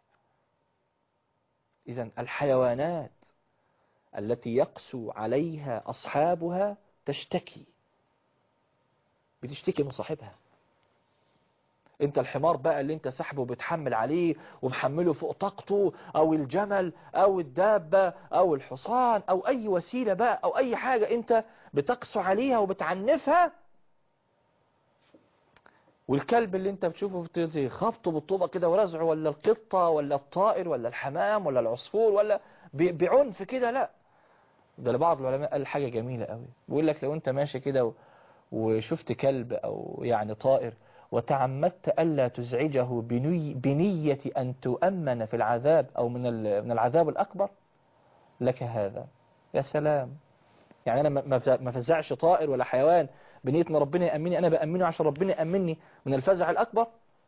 إذن الحيوانات التي يقسو عليها أصحابها تشتكي، بتشتكي من صاحبها. انت الحمار بقى اللي انت سحبه بتحمل عليه ومحمله فوق طاقته، او الجمل او الدابة او الحصان او اي وسيلة بقى او اي حاجة انت بتقسو عليها وبتعنفها، والكلب اللي انت بتشوفه في خبطه بالطوبة كده ورزعه، ولا القطة ولا الطائر ولا الحمام ولا العصفور ولا بعنف كده، لا. ده لبعض العلماء قال حاجة جميلة قوي، بيقول لك لو انت ماشي كده وشفت كلب او يعني طائر وتعمدت ألا تزعجه بني بنية أن تؤمن في العذاب أو من من العذاب الأكبر، لك هذا. يا سلام. يعني أنا ما فزعش طائر ولا حيوان بنية أن ربنا يأمني، أنا بأمنه عشان ربنا يأمني من الفزع الأكبر.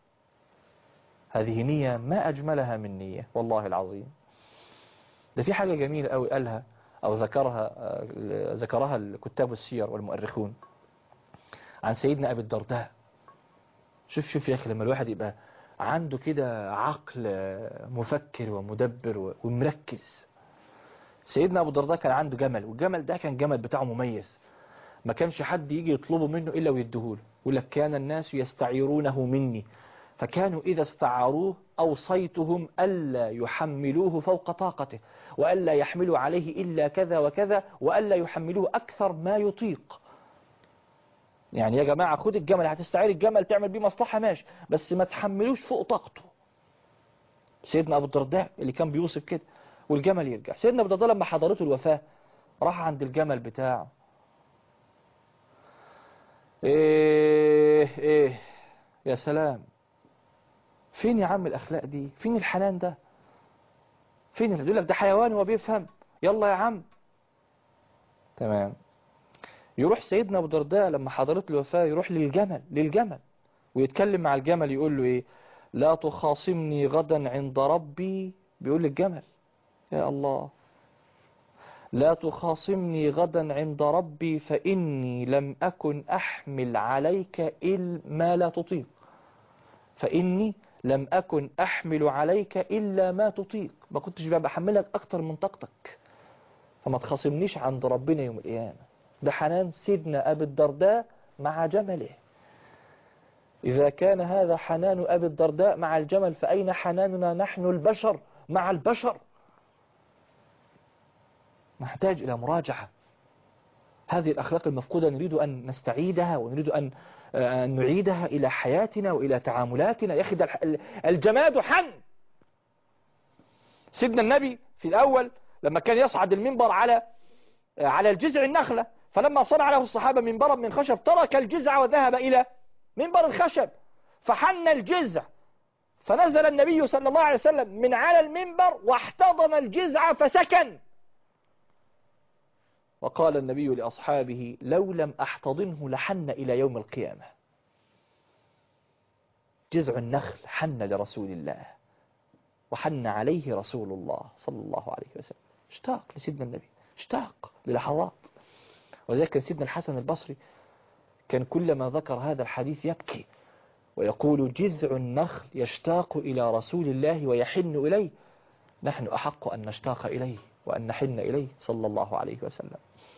هذه نية ما أجملها من نية، والله العظيم. ده في حاجة جميلة قوي قالها أو ذكرها ذكرها الكتاب السير والمؤرخون عن سيدنا أبي الدرداء. شوف شوف يا أخي، لما الواحد يبقى عنده كده عقل مفكر ومدبر ومركز. سيدنا أبو الدرداء كان عنده جمل، والجمل ده كان جمل بتاعه مميز، ما كانش حد يجي يطلبه منه إلا ويديهوله. يقول لك: كان الناس يستعيرونه مني، فكانوا إذا استعاروه أوصيتهم ألا يحملوه فوق طاقته، وألا يحملوا عليه إلا كذا وكذا، وألا يحملوه أكثر ما يطيق. يعني يا جماعة خد الجمل، هتستعير الجمل تعمل بيه مصلحة ماشي، بس ما تحملوش فوق طاقته. سيدنا أبو الدرداء اللي كان بيوصف كده، والجمل يرجع. سيدنا أبو الدرداء لما حضرته الوفاة راح عند الجمل بتاعه. ايه ايه يا سلام، فين يا عم الأخلاق دي؟ فين الحنان ده؟ فين اللي يقول لك ده حيوان وبيفهم؟ يلا يا عم. تمام. يروح سيدنا أبو الدرداء لما حضرت الوفاة يروح للجمل للجمل ويتكلم مع الجمل، يقول له ايه؟ لا تخاصمني غدا عند ربي. بيقول للجمل: يا الله، لا تخاصمني غدا عند ربي فإني لم أكن أحمل عليك إلا ما لا تطيق، فإني لم أكن أحمل عليك إلا ما تطيق، ما كنتش بقى بحملك أكتر من طاقتك، فما تخاصمنيش عند ربنا يوم القيامة. ده حنان سيدنا أبي الدرداء مع جمله. إذا كان هذا حنان أبي الدرداء مع الجمل، فأين حناننا نحن البشر مع البشر؟ نحتاج إلى مراجعة. هذه الأخلاق المفقودة نريد أن نستعيدها، ونريد أن نعيدها إلى حياتنا وإلى تعاملاتنا. يا أخي ده الجماد حن. سيدنا النبي في الأول لما كان يصعد المنبر على على الجذع النخلة، فلما صنع له الصحابة منبرا من خشب ترك الجذع وذهب إلى منبر الخشب، فحن الجذع، فنزل النبي صلى الله عليه وسلم من على المنبر واحتضن الجذع فسكن. وقال النبي لأصحابه: لو لم أحتضنه لحن إلى يوم القيامة. جذع النخل حن لرسول الله، وحن عليه رسول الله صلى الله عليه وسلم، اشتاق لسيدنا النبي، اشتاق للحظات. وذلك كان سيدنا الحسن البصري كان كلما ذكر هذا الحديث يبكي ويقول: جذع النخل يشتاق إلى رسول الله ويحن إليه، نحن أحق أن نشتاق إليه وأن نحن إليه صلى الله عليه وسلم.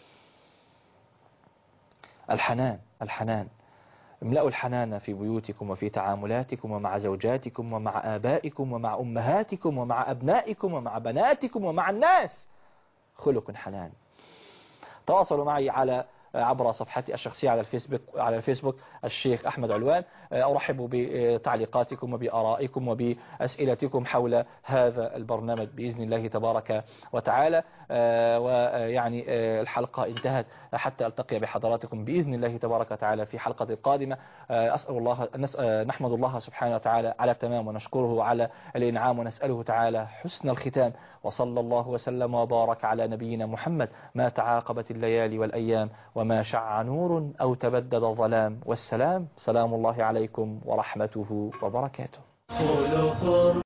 الحنان الحنان املأوا الحنان في بيوتكم وفي تعاملاتكم ومع زوجاتكم ومع آبائكم ومع أمهاتكم ومع أبنائكم ومع بناتكم ومع الناس. خلق حنان. تواصلوا معي على عبر صفحتي الشخصية على الفيسبوك على الفيسبوك الشيخ أحمد علوان. أرحب بتعليقاتكم وبآرائكم وبأسئلتكم حول هذا البرنامج بإذن الله تبارك وتعالى. ويعني الحلقة انتهت، حتى ألتقي بحضراتكم بإذن الله تبارك وتعالى في حلقة قادمة. أسأل الله نحمد الله سبحانه وتعالى على التمام ونشكره على الإنعام ونسأله تعالى حسن الختام. وصلى الله وسلم وبارك على نبينا محمد ما تعاقبت الليالي والأيام وما شع نور أو تبدد ظلام. والسلام، سلام الله عليكم ورحمته وبركاته.